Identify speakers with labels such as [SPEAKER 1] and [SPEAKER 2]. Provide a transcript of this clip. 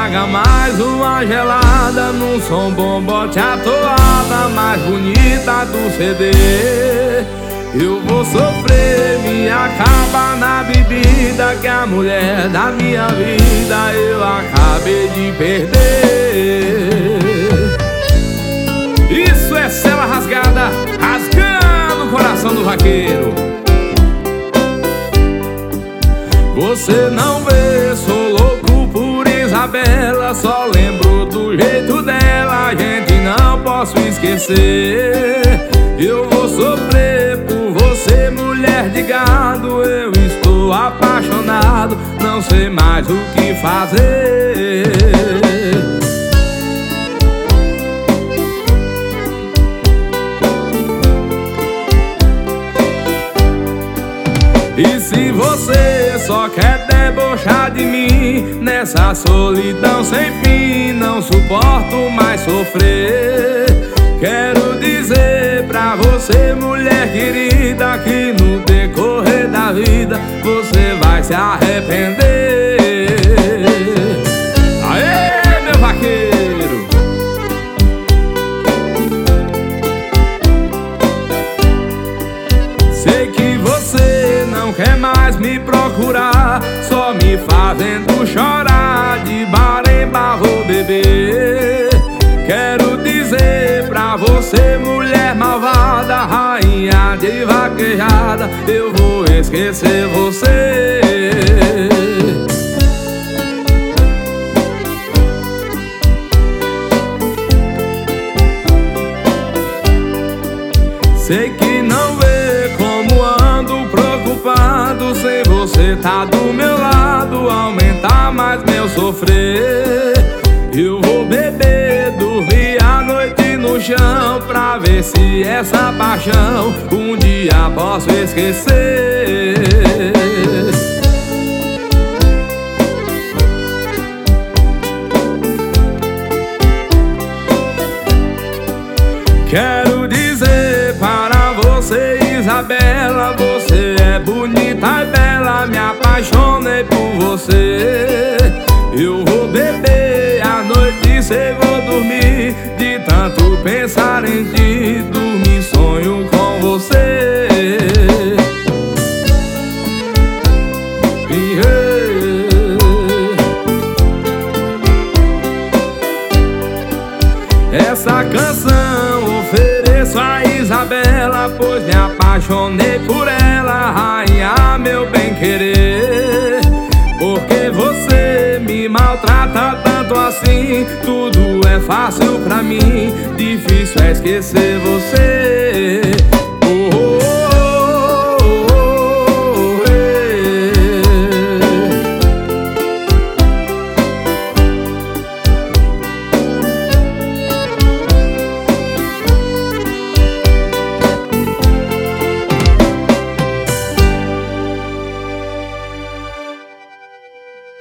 [SPEAKER 1] traga mais uma gelada num som bom, bote a toada mais bonita do CD. Eu vou sofrer, me acaba na bebida, que a mulher da minha vida eu acabei de perder. Isso é cela rasgada, rasgando o coração do vaqueiro. Você não vê, sou louco por Isabela, só lembro do jeito dela, gente, não posso esquecer. Eu vou sofrer por você, mulher de gado, eu estou apaixonado, não sei mais o que fazer. E se você só quer debochar de mim, nessa solidão sem fim, não suporto mais sofrer. Quero dizer pra você, mulher querida, que no decorrer da vida você vai se arrepender. Aê, meu vaqueiro! Sei que você não quer mais me procurar, só me fazendo chorar, de bar em bar vou beber. Quero dizer pra você, mulher malvada, rainha de vaquejada, eu vou esquecer você. Sei que não vê como ando preocupado, sem você tá do meu lado, aumentar mais meu sofrer. Eu vou beber, dormir a noite no chão, pra ver se essa paixão um dia posso esquecer. Quero dizer para você, Isabela, você é bonita e bela, me apaixonei por você. Eu vou beber a noite, cê vou dormir, de tanto pensar em ti, dormir sonho com você. Essa canção ofereço a Isabela, pois me apaixonei por ela, rainha, meu bem-querer. Porque você me maltrata tanto assim, tudo é fácil pra mim, difícil é esquecer você.